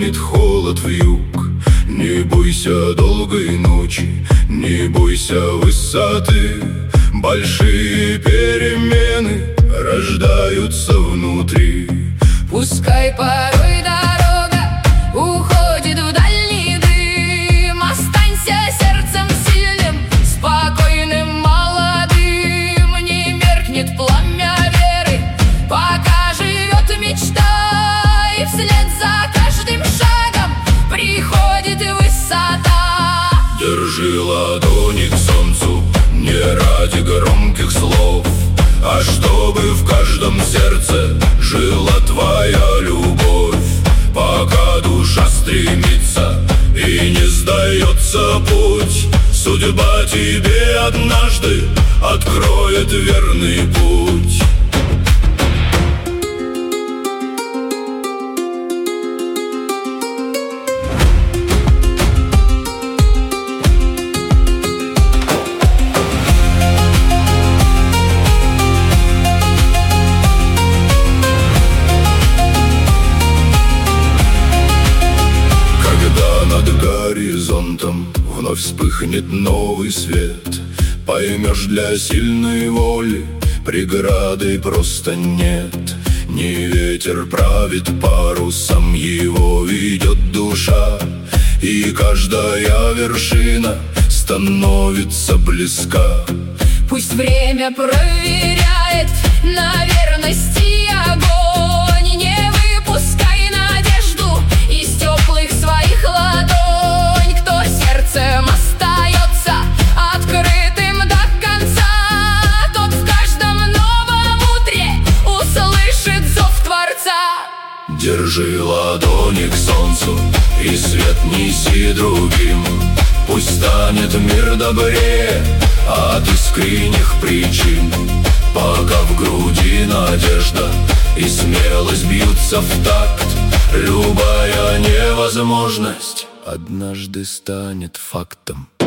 гонит холод в юг. Не бойся долгой ночи, не бойся высоты. Большие перемены рождаются внутри. Пускай порой дорога уходит в дальний дым, останься сердцем сильным, спокойным, молодым. Не меркнет пламя веры, пока живет мечта, и вслед за каждым шагом приходит высота. Держи ладони к солнцу не ради громких слов, а чтобы в каждом сердце жила твоя любовь. Пока душа стремится и не сдается путь, судьба тебе однажды откроет верный путь. Горизонтом вновь вспыхнет новый свет. Поймешь, для сильной воли преграды просто нет. Не ветер правит парусом, его ведет душа, и каждая вершина становится близка. Пусть время проверяет на верность и огонь, не выпускай надежду из теплых своих ладонь. Кто сердцем остается открытым до конца, тот в каждом новом утре услышит зов Творца. Держи ладони к солнцу и свет неси другим. Пусть станет мир добрее от искренних причин. Пока в груди надежда и смелость бьются в такт, любая невозможность однажды станет фактом.